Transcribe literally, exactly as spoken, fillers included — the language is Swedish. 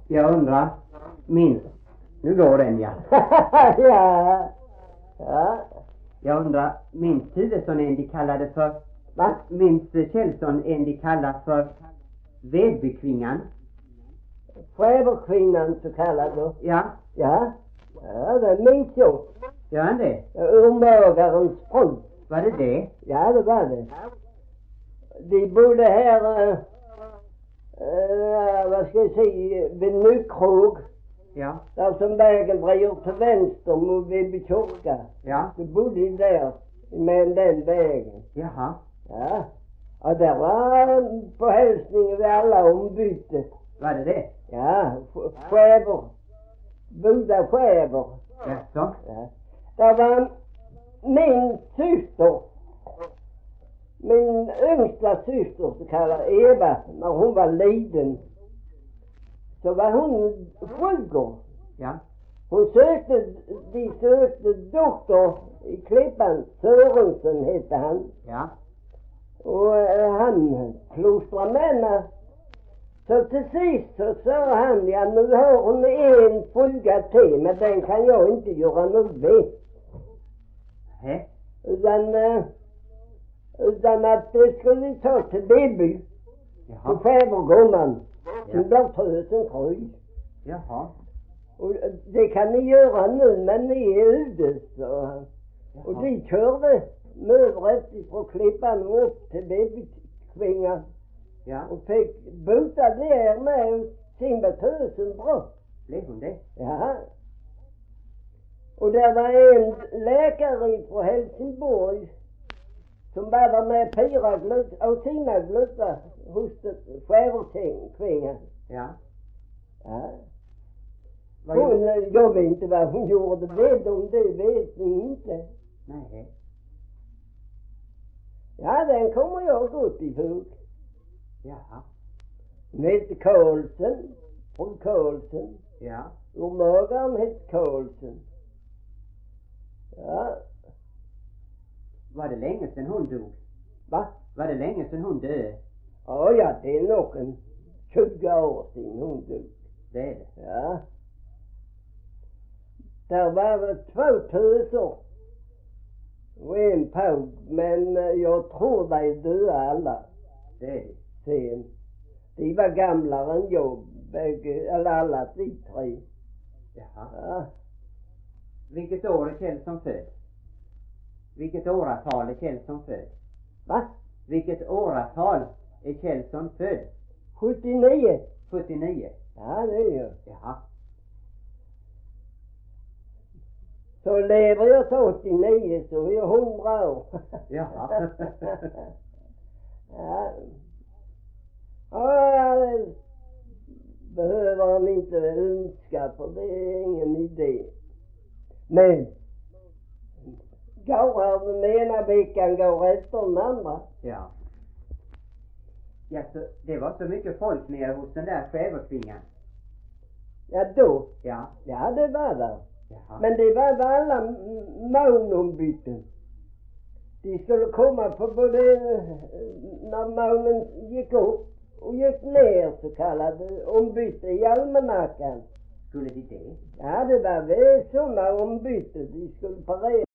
Jag undrar, minns, nu går den ja. Ja. Ja. Jag undrar, minns Tuvesson en de kallade för, Va? minns Kjellson en de kallar för Vedbykvingan? Fäderkvinnan så kallad då. Ja. Ja. Ja, det minns jag. Gör han det? Urmögarens fru. Var det det? Ja, det var det. De bodde här, äh, äh, vad ska jag säga, vid Nykrog. Ja. Där som vägen drejer till vänster mot Vibby kyrka. Ja. Då bodde de där med den vägen. Jaha. Ja. Och där var på hälsningen vid alla ombyte. Var det det? Ja, Skäber. Boda Skäber. Jaså? Ja. Där var min syster. Min yngsta syster så kallad Eva. När hon var liten. Så var hon sjuk. Ja. Hon sökte, de sökte doktor i Klippan. Sörensen hette han. Ja. Och äh, han klostrade med henne. Så till sist så sa han, ja nu har hon en fruga till, men den kan jag inte göra något vid. Hä? Utan, äh, utan att det skulle ta till Vibby. Jaha. På Fädergården. Ja. Som blev tösen tröj. Jaha. Och det kan ni göra nu, men ni är ute, sa han. Och de körde mödret ifrån Klippan upp till Vibby-kvingan. Ja. Och fick bota där med och simma tösen bra. Blev hon det? Ja. Och där var en läkare från Helsingborg som bara var med fyra glut av sina gluttar hos Skäverkvingan. Ja. Ja. Vad Hon, gjorde- jag vet inte vad hon gjorde, vet om det vet ni inte. Nej. Ja, den kommer jag gott ihåg. Jaha. Hon hette Karlsson, från Karlsson. Ja. Urmögaren hette Karlsson. Ja. Var det länge sedan hon dog? Va? Var det länge sedan hon döde? Ja, ja, det är nog en tjugo år sedan hon dog. Det är det. Ja. Där var väl två töser och en påg, men eh, jag tror de döda alla Det är det. sen. De var gamlare än jag, bägge, eller alla de tre. Jaha. Ja. Vilket år är Kjellson född? Vilket åratal är Kjellson född? Va? Vilket åratal är Kjellson född? sjuttionio? sjuttionio. Ja, det är jag. Jaha. Så lever jag till åttionio så är jag hundra år. Jaha. Ja. Ja, det behöver han inte önska, för det är ingen idé. Men går den ena veckan går efter den andra. Ja. Ja, så det var så mycket folk nere hos den där Skäverkvingan. Ja, då. Ja. Ja, det var där. Jaha. Men det var väl alla månombyten. De skulle komma på både när månen gick upp och gick ner, så kallade ombyte i almanackan. Skulle de det? Ja, det var väl sådana ombyte. De skulle parera